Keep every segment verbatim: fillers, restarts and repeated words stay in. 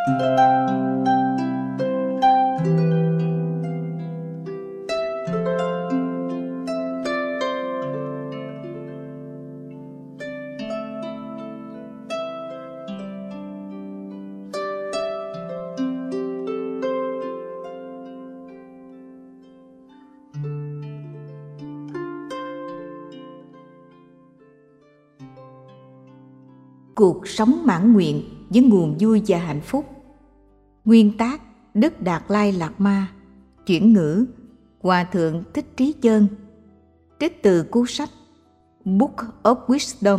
Cuộc sống mãn nguyện với nguồn vui và hạnh phúc. Nguyên tác Đức Đạt Lai Lạt Ma. Chuyển ngữ Hòa thượng Thích Trí Chân. Trích từ cuốn sách Book of Wisdom.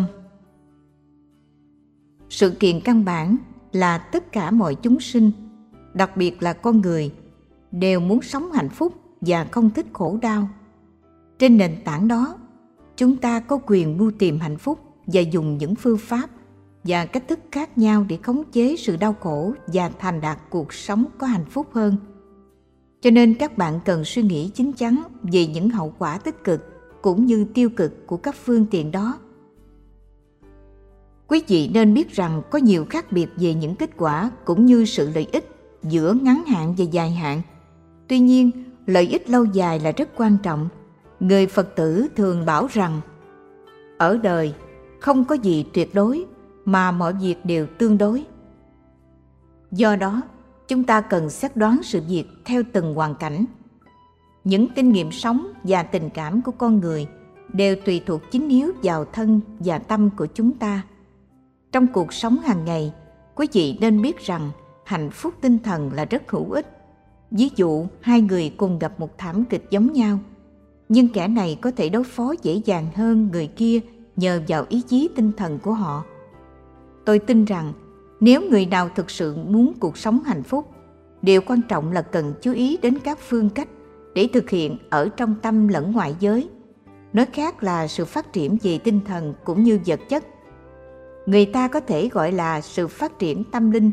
Sự kiện căn bản là tất cả mọi chúng sinh, đặc biệt là con người, đều muốn sống hạnh phúc và không thích khổ đau. Trên nền tảng đó, chúng ta có quyền mưu tìm hạnh phúc và dùng những phương pháp và cách thức khác nhau để khống chế sự đau khổ và thành đạt cuộc sống có hạnh phúc hơn. Cho nên các bạn cần suy nghĩ chín chắn về những hậu quả tích cực cũng như tiêu cực của các phương tiện đó. Quý vị nên biết rằng có nhiều khác biệt về những kết quả cũng như sự lợi ích giữa ngắn hạn và dài hạn. Tuy nhiên, lợi ích lâu dài là rất quan trọng. Người Phật tử thường bảo rằng ở đời không có gì tuyệt đối, mà mọi việc đều tương đối. Do đó, chúng ta cần xét đoán sự việc theo từng hoàn cảnh. Những kinh nghiệm sống và tình cảm của con người đều tùy thuộc chính yếu vào thân và tâm của chúng ta. Trong cuộc sống hàng ngày, quý vị nên biết rằng hạnh phúc tinh thần là rất hữu ích. Ví dụ, hai người cùng gặp một thảm kịch giống nhau, nhưng kẻ này có thể đối phó dễ dàng hơn người kia nhờ vào ý chí tinh thần của họ. Tôi tin rằng nếu người nào thực sự muốn cuộc sống hạnh phúc, điều quan trọng là cần chú ý đến các phương cách để thực hiện ở trong tâm lẫn ngoại giới. Nói khác là sự phát triển về tinh thần cũng như vật chất. Người ta có thể gọi là sự phát triển tâm linh.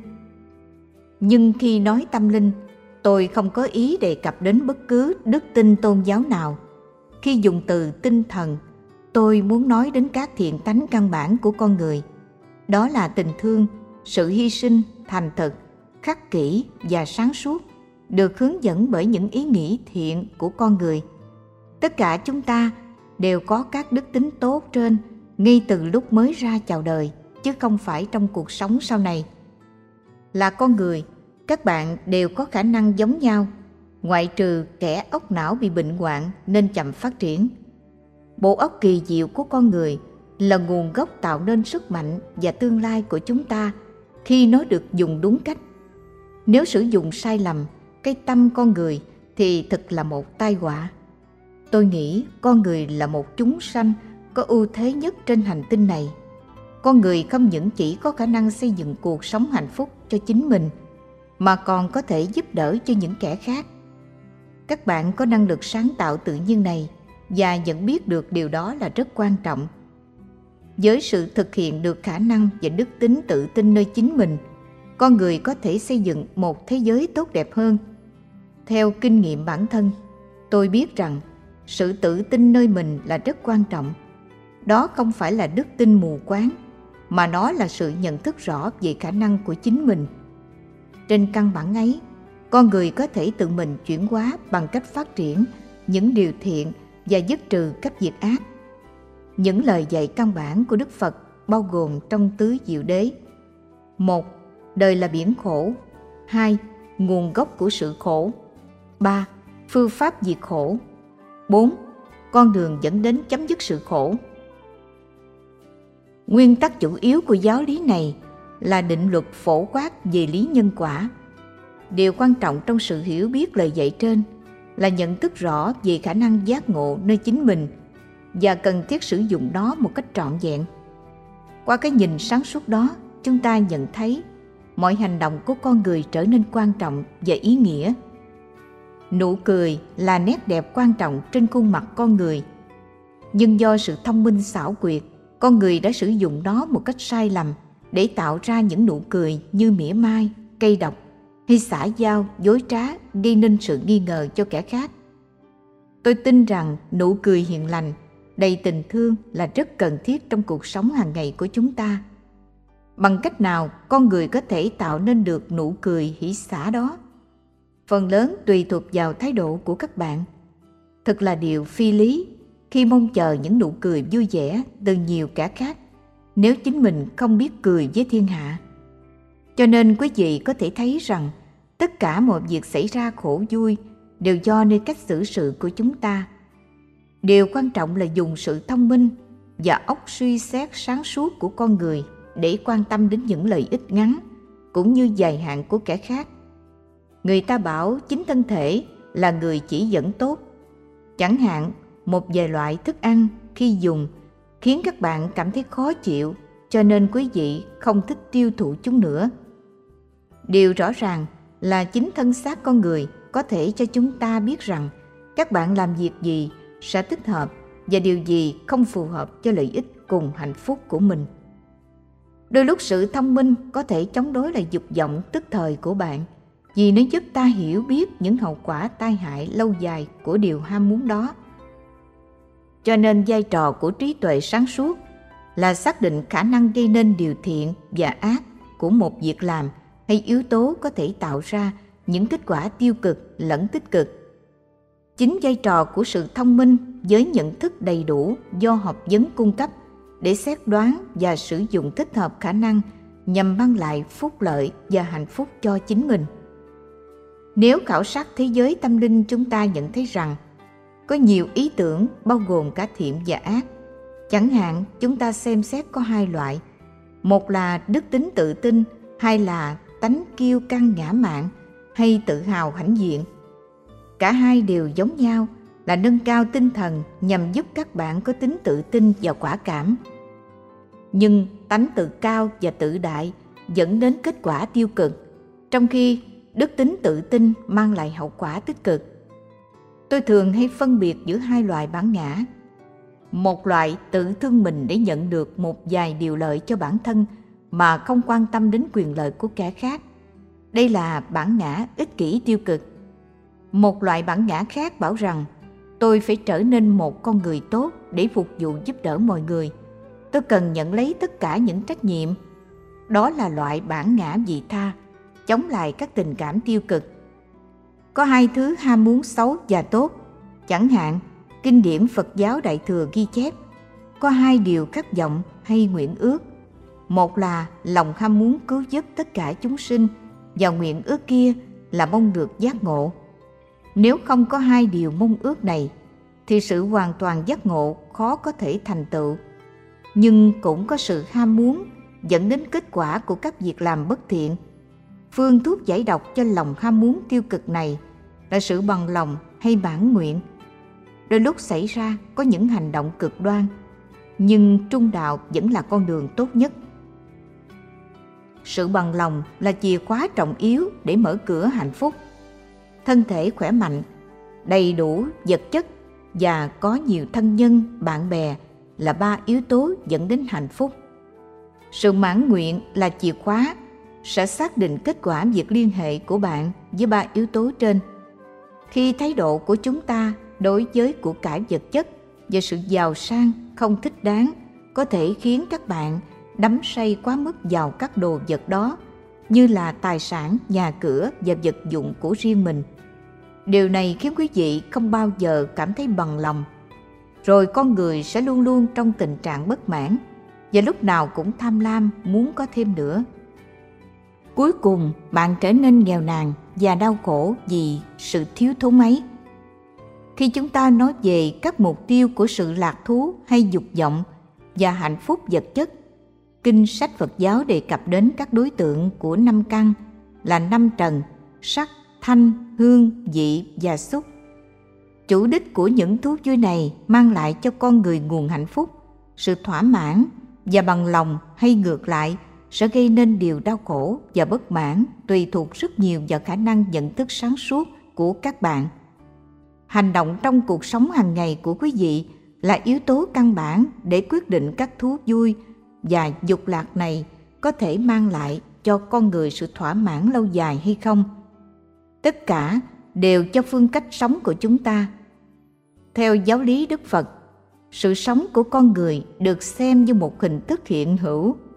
Nhưng khi nói tâm linh, tôi không có ý đề cập đến bất cứ đức tin tôn giáo nào. Khi dùng từ tinh thần, tôi muốn nói đến các thiện tánh căn bản của con người. Đó là tình thương, sự hy sinh, thành thực, khắc kỷ và sáng suốt, được hướng dẫn bởi những ý nghĩ thiện của con người. Tất cả chúng ta đều có các đức tính tốt trên ngay từ lúc mới ra chào đời, chứ không phải trong cuộc sống sau này. Là con người, các bạn đều có khả năng giống nhau, ngoại trừ kẻ óc não bị bệnh hoạn nên chậm phát triển. Bộ óc kỳ diệu của con người là nguồn gốc tạo nên sức mạnh và tương lai của chúng ta khi nó được dùng đúng cách. Nếu sử dụng sai lầm cái tâm con người thì thực là một tai họa. Tôi nghĩ con người là một chúng sanh có ưu thế nhất trên hành tinh này. Con người không những chỉ có khả năng xây dựng cuộc sống hạnh phúc cho chính mình, mà còn có thể giúp đỡ cho những kẻ khác. Các bạn có năng lực sáng tạo tự nhiên này và nhận biết được điều đó là rất quan trọng. Với sự thực hiện được khả năng và đức tính tự tin nơi chính mình, con người có thể xây dựng một thế giới tốt đẹp hơn. Theo kinh nghiệm bản thân, tôi biết rằng sự tự tin nơi mình là rất quan trọng. Đó không phải là đức tin mù quáng, mà nó là sự nhận thức rõ về khả năng của chính mình. Trên căn bản ấy, con người có thể tự mình chuyển hóa bằng cách phát triển những điều thiện và dứt trừ các việc ác. Những lời dạy căn bản của Đức Phật bao gồm trong tứ diệu đế: một. Đời là biển khổ. Hai. Nguồn gốc của sự khổ. Ba. Phương pháp diệt khổ. Bốn. Con đường dẫn đến chấm dứt sự khổ. Nguyên tắc chủ yếu của giáo lý này là định luật phổ quát về lý nhân quả. Điều quan trọng trong sự hiểu biết lời dạy trên là nhận thức rõ về khả năng giác ngộ nơi chính mình và cần thiết sử dụng nó một cách trọn vẹn. Qua cái nhìn sáng suốt đó, chúng ta nhận thấy mọi hành động của con người trở nên quan trọng và ý nghĩa. Nụ cười là nét đẹp quan trọng trên khuôn mặt con người, nhưng do sự thông minh xảo quyệt, con người đã sử dụng nó một cách sai lầm để tạo ra những nụ cười như mỉa mai, cay độc hay xã giao, dối trá, gây nên sự nghi ngờ cho kẻ khác. Tôi tin rằng nụ cười hiền lành, đầy tình thương là rất cần thiết trong cuộc sống hàng ngày của chúng ta. Bằng cách nào con người có thể tạo nên được nụ cười hỉ xả đó? Phần lớn tùy thuộc vào thái độ của các bạn. Thật là điều phi lý khi mong chờ những nụ cười vui vẻ từ nhiều kẻ khác nếu chính mình không biết cười với thiên hạ. Cho nên quý vị có thể thấy rằng tất cả mọi việc xảy ra khổ vui đều do nơi cách xử sự của chúng ta. Điều quan trọng là dùng sự thông minh và óc suy xét sáng suốt của con người để quan tâm đến những lợi ích ngắn cũng như dài hạn của kẻ khác. Người ta bảo chính thân thể là người chỉ dẫn tốt. Chẳng hạn, một vài loại thức ăn khi dùng khiến các bạn cảm thấy khó chịu, cho nên quý vị không thích tiêu thụ chúng nữa. Điều rõ ràng là chính thân xác con người có thể cho chúng ta biết rằng các bạn làm việc gì sẽ thích hợp và điều gì không phù hợp cho lợi ích cùng hạnh phúc của mình. Đôi lúc sự thông minh có thể chống đối lại dục vọng tức thời của bạn, vì nó giúp ta hiểu biết những hậu quả tai hại lâu dài của điều ham muốn đó. Cho nên vai trò của trí tuệ sáng suốt là xác định khả năng gây nên điều thiện và ác của một việc làm hay yếu tố có thể tạo ra những kết quả tiêu cực lẫn tích cực. Chính vai trò của sự thông minh với nhận thức đầy đủ do học vấn cung cấp để xét đoán và sử dụng thích hợp khả năng nhằm mang lại phúc lợi và hạnh phúc cho chính mình. Nếu khảo sát thế giới tâm linh, chúng ta nhận thấy rằng có nhiều ý tưởng bao gồm cả thiện và ác. Chẳng hạn, chúng ta xem xét có hai loại. Một là đức tính tự tin, hai là tánh kiêu căng ngã mạn hay tự hào hãnh diện. Cả hai đều giống nhau là nâng cao tinh thần nhằm giúp các bạn có tính tự tin và quả cảm. Nhưng tánh tự cao và tự đại dẫn đến kết quả tiêu cực, trong khi đức tính tự tin mang lại hậu quả tích cực. Tôi thường hay phân biệt giữa hai loại bản ngã. Một loại tự thương mình để nhận được một vài điều lợi cho bản thân mà không quan tâm đến quyền lợi của kẻ khác. Đây là bản ngã ích kỷ tiêu cực. Một loại bản ngã khác bảo rằng tôi phải trở nên một con người tốt để phục vụ giúp đỡ mọi người. Tôi cần nhận lấy tất cả những trách nhiệm. Đó là loại bản ngã vị tha, chống lại các tình cảm tiêu cực. Có hai thứ ham muốn xấu và tốt. Chẳng hạn, kinh điển Phật giáo Đại Thừa ghi chép có hai điều khát vọng hay nguyện ước. Một là lòng ham muốn cứu giúp tất cả chúng sinh, và nguyện ước kia là mong được giác ngộ. Nếu không có hai điều mong ước này thì sự hoàn toàn giác ngộ khó có thể thành tựu. Nhưng cũng có sự ham muốn dẫn đến kết quả của các việc làm bất thiện. Phương thuốc giải độc cho lòng ham muốn tiêu cực này là sự bằng lòng hay mãn nguyện. Đôi lúc xảy ra có những hành động cực đoan, nhưng trung đạo vẫn là con đường tốt nhất. Sự bằng lòng là chìa khóa trọng yếu để mở cửa hạnh phúc. Thân thể khỏe mạnh, đầy đủ vật chất và có nhiều thân nhân, bạn bè là ba yếu tố dẫn đến hạnh phúc. Sự mãn nguyện là chìa khóa sẽ xác định kết quả việc liên hệ của bạn với ba yếu tố trên. Khi thái độ của chúng ta đối với của cải vật chất và sự giàu sang không thích đáng có thể khiến các bạn đắm say quá mức vào các đồ vật đó, như là tài sản, nhà cửa và vật dụng của riêng mình. Điều này khiến quý vị không bao giờ cảm thấy bằng lòng. Rồi con người sẽ luôn luôn trong tình trạng bất mãn và lúc nào cũng tham lam muốn có thêm nữa. Cuối cùng bạn trở nên nghèo nàn và đau khổ vì sự thiếu thốn ấy. Khi chúng ta nói về các mục tiêu của sự lạc thú hay dục vọng và hạnh phúc vật chất, kinh sách Phật giáo đề cập đến các đối tượng của năm căn là năm trần: sắc, thanh, hương, vị và xúc. Chủ đích của những thú vui này mang lại cho con người nguồn hạnh phúc, sự thỏa mãn và bằng lòng, hay ngược lại sẽ gây nên điều đau khổ và bất mãn, tùy thuộc rất nhiều vào khả năng nhận thức sáng suốt của các bạn. Hành động trong cuộc sống hàng ngày của quý vị là yếu tố căn bản để quyết định các thú vui và dục lạc này có thể mang lại cho con người sự thỏa mãn lâu dài hay không. Tất cả đều cho phương cách sống của chúng ta. Theo giáo lý Đức Phật, sự sống của con người được xem như một hình thức hiện hữu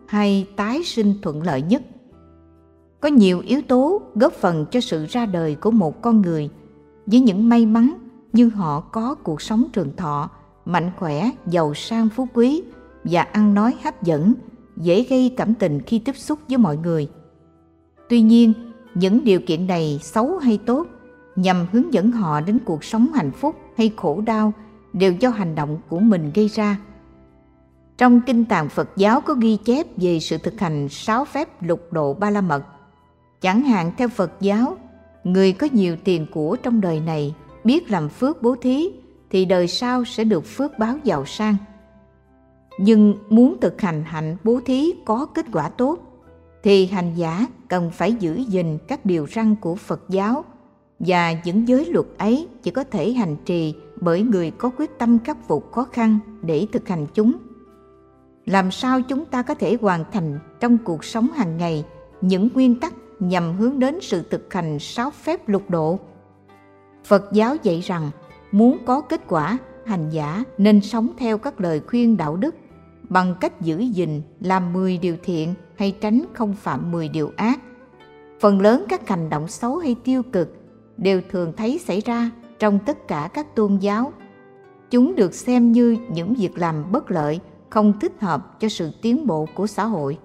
hay tái sinh thuận lợi nhất. Có nhiều yếu tố góp phần cho sự ra đời của một con người với những may mắn như họ có cuộc sống trường thọ, mạnh khỏe, giàu sang phú quý và ăn nói hấp dẫn, dễ gây cảm tình khi tiếp xúc với mọi người. Tuy nhiên, những điều kiện này xấu hay tốt nhằm hướng dẫn họ đến cuộc sống hạnh phúc hay khổ đau đều do hành động của mình gây ra. Trong kinh tạng Phật giáo có ghi chép về sự thực hành sáu phép lục độ ba la mật. Chẳng hạn theo Phật giáo, người có nhiều tiền của trong đời này biết làm phước bố thí thì đời sau sẽ được phước báo giàu sang. Nhưng muốn thực hành hạnh bố thí có kết quả tốt thì hành giả cần phải giữ gìn các điều răn của Phật giáo, và những giới luật ấy chỉ có thể hành trì bởi người có quyết tâm khắc phục khó khăn để thực hành chúng. Làm sao chúng ta có thể hoàn thành trong cuộc sống hàng ngày những nguyên tắc nhằm hướng đến sự thực hành sáu phép lục độ? Phật giáo dạy rằng muốn có kết quả, hành giả nên sống theo các lời khuyên đạo đức bằng cách giữ gìn làm mười điều thiện hay tránh không phạm mười điều ác. Phần lớn các hành động xấu hay tiêu cực đều thường thấy xảy ra trong tất cả các tôn giáo. Chúng được xem như những việc làm bất lợi, không thích hợp cho sự tiến bộ của xã hội.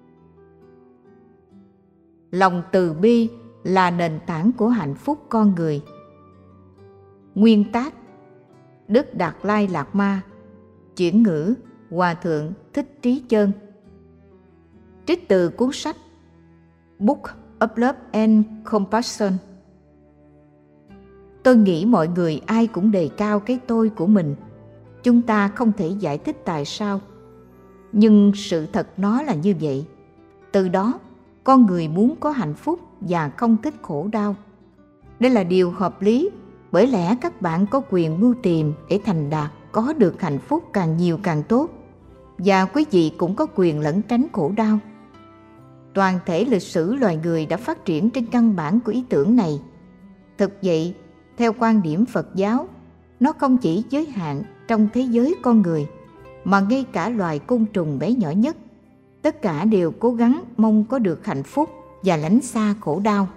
Lòng từ bi là nền tảng của hạnh phúc con người. Nguyên tác Đức Đạt Lai Lạt Ma. Chuyển ngữ Hòa thượng Thích Trí Chơn. Trích từ cuốn sách Book of Love and Compassion. Tôi nghĩ mọi người ai cũng đề cao cái tôi của mình. Chúng ta không thể giải thích tại sao, nhưng sự thật nó là như vậy. Từ đó, con người muốn có hạnh phúc và không thích khổ đau. Đây là điều hợp lý, bởi lẽ các bạn có quyền mưu tìm để thành đạt có được hạnh phúc càng nhiều càng tốt, và quý vị cũng có quyền lẩn tránh khổ đau. Toàn thể lịch sử loài người đã phát triển trên căn bản của ý tưởng này. Thực vậy, theo quan điểm Phật giáo, nó không chỉ giới hạn trong thế giới con người, mà ngay cả loài côn trùng bé nhỏ nhất, tất cả đều cố gắng mong có được hạnh phúc và lánh xa khổ đau.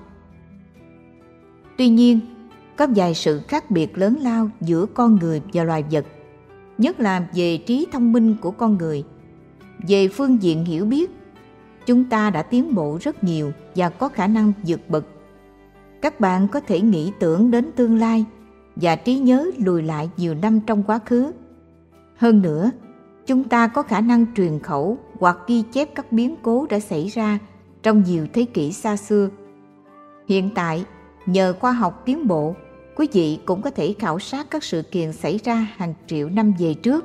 Tuy nhiên, có vài sự khác biệt lớn lao giữa con người và loài vật, nhất là về trí thông minh của con người. Về phương diện hiểu biết, chúng ta đã tiến bộ rất nhiều và có khả năng vượt bậc. Các bạn có thể nghĩ tưởng đến tương lai và trí nhớ lùi lại nhiều năm trong quá khứ. Hơn nữa, chúng ta có khả năng truyền khẩu hoặc ghi chép các biến cố đã xảy ra trong nhiều thế kỷ xa xưa. Hiện tại, nhờ khoa học tiến bộ, quý vị cũng có thể khảo sát các sự kiện xảy ra hàng triệu năm về trước.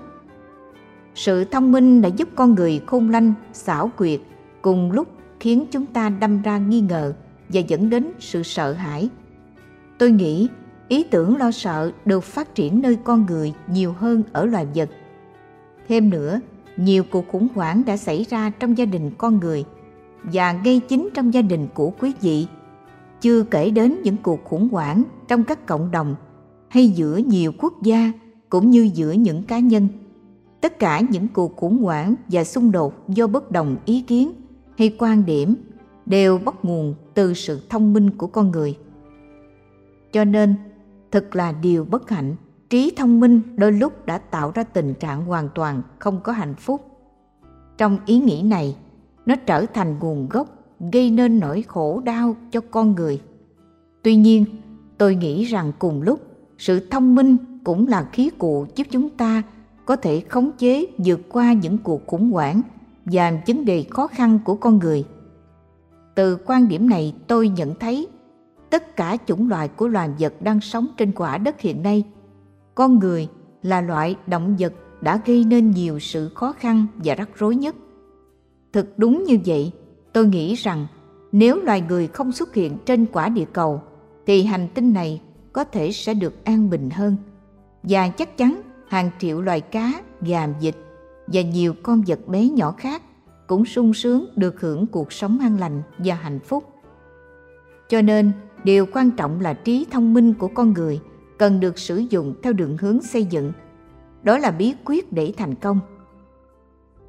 Sự thông minh đã giúp con người khôn lanh, xảo quyệt, cùng lúc khiến chúng ta đâm ra nghi ngờ và dẫn đến sự sợ hãi. Tôi nghĩ ý tưởng lo sợ được phát triển nơi con người nhiều hơn ở loài vật. Thêm nữa, nhiều cuộc khủng hoảng đã xảy ra trong gia đình con người và ngay chính trong gia đình của quý vị, chưa kể đến những cuộc khủng hoảng trong các cộng đồng hay giữa nhiều quốc gia cũng như giữa những cá nhân. Tất cả những cuộc khủng hoảng và xung đột do bất đồng ý kiến hay quan điểm đều bắt nguồn từ sự thông minh của con người. Cho nên, thật là điều bất hạnh, trí thông minh đôi lúc đã tạo ra tình trạng hoàn toàn không có hạnh phúc. Trong ý nghĩ này, nó trở thành nguồn gốc gây nên nỗi khổ đau cho con người. Tuy nhiên, tôi nghĩ rằng cùng lúc, sự thông minh cũng là khí cụ giúp chúng ta có thể khống chế vượt qua những cuộc khủng hoảng và vấn đề khó khăn của con người. Từ quan điểm này, tôi nhận thấy tất cả chủng loại của loài vật đang sống trên quả đất hiện nay, con người là loại động vật đã gây nên nhiều sự khó khăn và rắc rối nhất. Thực đúng như vậy, tôi nghĩ rằng nếu loài người không xuất hiện trên quả địa cầu, thì hành tinh này có thể sẽ được an bình hơn. Và chắc chắn hàng triệu loài cá, gà, vịt và nhiều con vật bé nhỏ khác cũng sung sướng được hưởng cuộc sống an lành và hạnh phúc. Cho nên, điều quan trọng là trí thông minh của con người cần được sử dụng theo đường hướng xây dựng. Đó là bí quyết để thành công.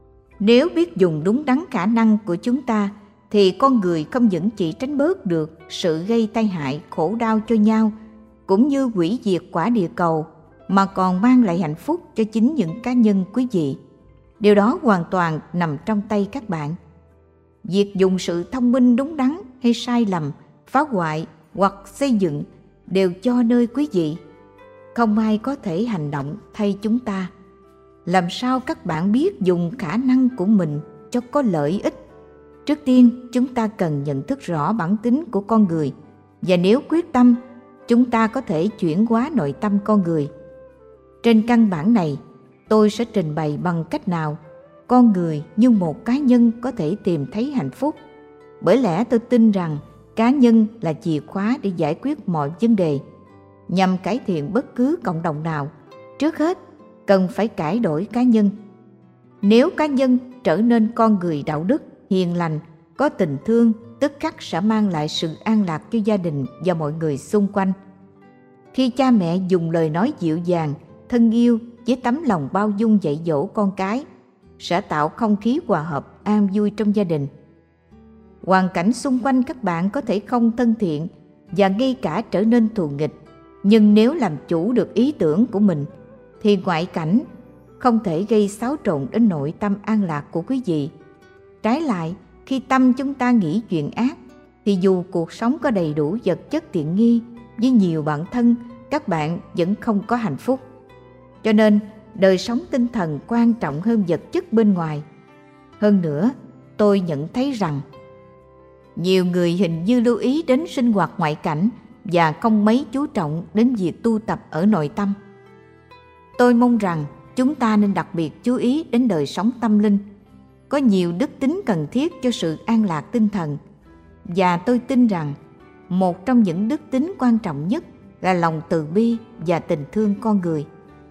Nếu biết dùng đúng đắn khả năng của chúng ta, thì con người không những chỉ tránh bớt được sự gây tai hại, khổ đau cho nhau, cũng như hủy diệt quả địa cầu, mà còn mang lại hạnh phúc cho chính những cá nhân quý vị. Điều đó hoàn toàn nằm trong tay các bạn. Việc dùng sự thông minh đúng đắn hay sai lầm, phá hoại hoặc xây dựng đều cho nơi quý vị. Không ai có thể hành động thay chúng ta. Làm sao các bạn biết dùng khả năng của mình cho có lợi ích? Trước tiên, chúng ta cần nhận thức rõ bản tính của con người, và nếu quyết tâm, chúng ta có thể chuyển hóa nội tâm con người. Trên căn bản này, tôi sẽ trình bày bằng cách nào con người như một cá nhân có thể tìm thấy hạnh phúc. Bởi lẽ tôi tin rằng cá nhân là chìa khóa để giải quyết mọi vấn đề. Nhằm cải thiện bất cứ cộng đồng nào, trước hết cần phải cải đổi cá nhân. Nếu cá nhân trở nên con người đạo đức, hiền lành, có tình thương, tức khắc sẽ mang lại sự an lạc cho gia đình và mọi người xung quanh. Khi cha mẹ dùng lời nói dịu dàng, thân yêu với tấm lòng bao dung dạy dỗ con cái, sẽ tạo không khí hòa hợp, an vui trong gia đình. Hoàn cảnh xung quanh các bạn có thể không thân thiện và ngay cả trở nên thù nghịch, nhưng nếu làm chủ được ý tưởng của mình, thì ngoại cảnh không thể gây xáo trộn đến nội tâm an lạc của quý vị. Trái lại, khi tâm chúng ta nghĩ chuyện ác, thì dù cuộc sống có đầy đủ vật chất tiện nghi với nhiều bạn thân, các bạn vẫn không có hạnh phúc. Cho nên, đời sống tinh thần quan trọng hơn vật chất bên ngoài. Hơn nữa, tôi nhận thấy rằng nhiều người hình như lưu ý đến sinh hoạt ngoại cảnh và không mấy chú trọng đến việc tu tập ở nội tâm. Tôi mong rằng chúng ta nên đặc biệt chú ý đến đời sống tâm linh. Có nhiều đức tính cần thiết cho sự an lạc tinh thần, và tôi tin rằng một trong những đức tính quan trọng nhất là lòng từ bi và tình thương con người.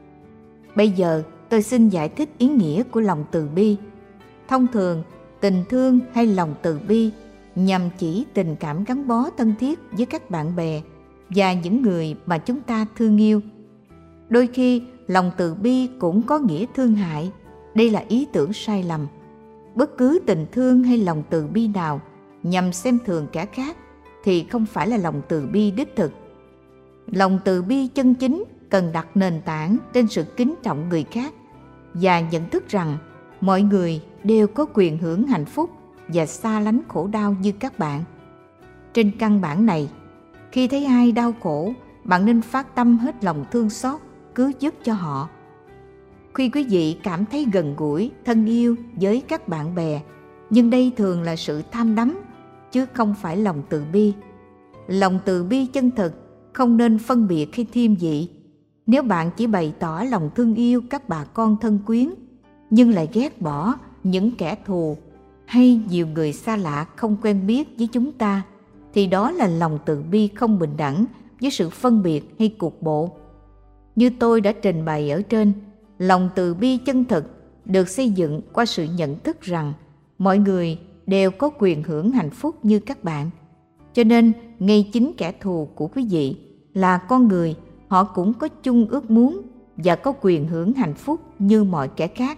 Bây giờ tôi xin giải thích ý nghĩa của lòng từ bi. Thông thường, tình thương hay lòng từ bi nhằm chỉ tình cảm gắn bó thân thiết với các bạn bè và những người mà chúng ta thương yêu. Đôi khi, lòng từ bi cũng có nghĩa thương hại. Đây là ý tưởng sai lầm. Bất cứ tình thương hay lòng từ bi nào nhằm xem thường kẻ khác thì không phải là lòng từ bi đích thực. Lòng từ bi chân chính cần đặt nền tảng trên sự kính trọng người khác và nhận thức rằng mọi người đều có quyền hưởng hạnh phúc và xa lánh khổ đau như các bạn. Trên căn bản này, khi thấy ai đau khổ, bạn nên phát tâm hết lòng thương xót, cứu giúp cho họ. Khi quý vị cảm thấy gần gũi, thân yêu với các bạn bè, nhưng đây thường là sự tham đắm, chứ không phải lòng từ bi. Lòng từ bi chân thực không nên phân biệt hay thiên vị. Nếu bạn chỉ bày tỏ lòng thương yêu các bà con thân quyến, nhưng lại ghét bỏ những kẻ thù hay nhiều người xa lạ không quen biết với chúng ta, thì đó là lòng từ bi không bình đẳng với sự phân biệt hay cục bộ. Như tôi đã trình bày ở trên, lòng từ bi chân thực được xây dựng qua sự nhận thức rằng mọi người đều có quyền hưởng hạnh phúc như các bạn. Cho nên, ngay chính kẻ thù của quý vị là con người, họ cũng có chung ước muốn và có quyền hưởng hạnh phúc như mọi kẻ khác.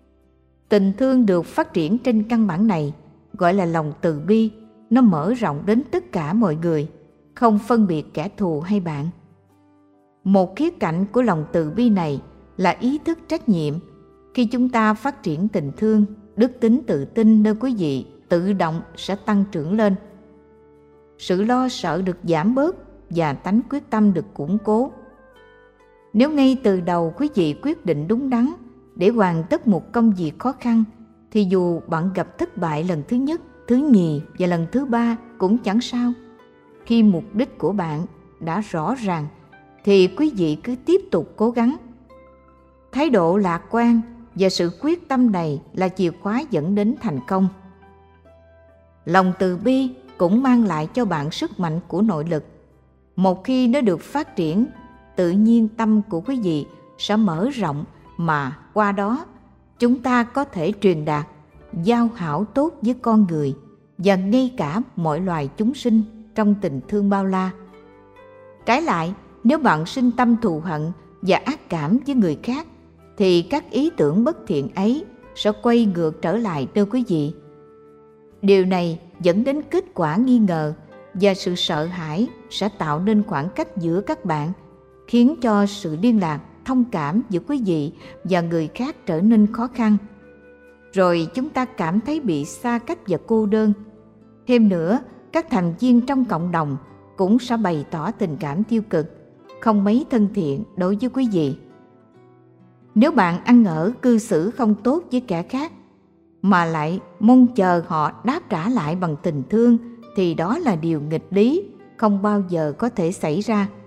Tình thương được phát triển trên căn bản này gọi là lòng từ bi. Nó mở rộng đến tất cả mọi người, không phân biệt kẻ thù hay bạn. Một khía cạnh của lòng từ bi này là ý thức trách nhiệm. Khi chúng ta phát triển tình thương, đức tính tự tin nơi quý vị tự động sẽ tăng trưởng lên. Sự lo sợ được giảm bớt và tánh quyết tâm được củng cố. Nếu ngay từ đầu quý vị quyết định đúng đắn để hoàn tất một công việc khó khăn, thì dù bạn gặp thất bại lần thứ nhất, thứ nhì và lần thứ ba cũng chẳng sao. Khi mục đích của bạn đã rõ ràng, thì quý vị cứ tiếp tục cố gắng. Thái độ lạc quan và sự quyết tâm này là chìa khóa dẫn đến thành công. Lòng từ bi cũng mang lại cho bạn sức mạnh của nội lực. Một khi nó được phát triển, tự nhiên tâm của quý vị sẽ mở rộng, mà qua đó chúng ta có thể truyền đạt, giao hảo tốt với con người và ngay cả mọi loài chúng sinh trong tình thương bao la. Trái lại, nếu bạn sinh tâm thù hận và ác cảm với người khác, thì các ý tưởng bất thiện ấy sẽ quay ngược trở lại nơi quý vị. Điều này dẫn đến kết quả nghi ngờ và sự sợ hãi sẽ tạo nên khoảng cách giữa các bạn, khiến cho sự liên lạc, thông cảm giữa quý vị và người khác trở nên khó khăn. Rồi chúng ta cảm thấy bị xa cách và cô đơn. Thêm nữa, các thành viên trong cộng đồng cũng sẽ bày tỏ tình cảm tiêu cực, không mấy thân thiện đối với quý vị. Nếu bạn ăn ở cư xử không tốt với kẻ khác, mà lại mong chờ họ đáp trả lại bằng tình thương, thì đó là điều nghịch lý, không bao giờ có thể xảy ra.